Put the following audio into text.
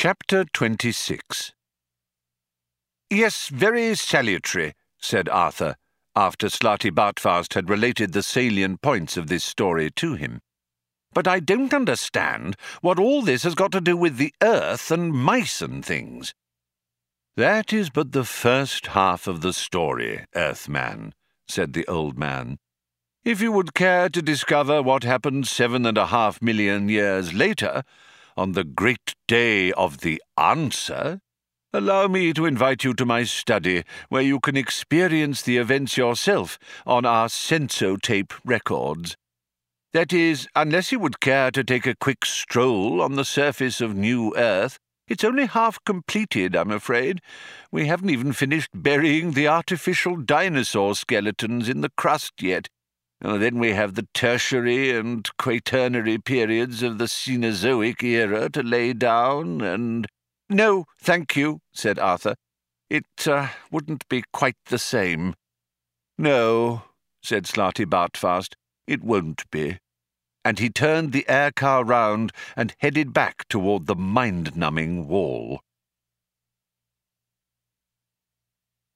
Chapter 26 "Yes, very salutary," said Arthur, after Slartibartfast had related the salient points of this story to him. "But I don't understand what all this has got to do with the earth and mice and things." "That is but the first half of the story, Earthman," said the old man. "If you would care to discover what happened 7.5 million years later, on the great day of the answer, allow me to invite you to my study, where you can experience the events yourself on our sensotape records. That is, unless you would care to take a quick stroll on the surface of New Earth. It's only half completed, I'm afraid. We haven't even finished burying the artificial dinosaur skeletons in the crust yet. Then we have the Tertiary and Quaternary periods of the Cenozoic era to lay down, and—" "No, thank you," said Arthur. "It wouldn't be quite the same." "No," said Slartibartfast, "it won't be." And he turned the air car round and headed back toward the mind-numbing wall.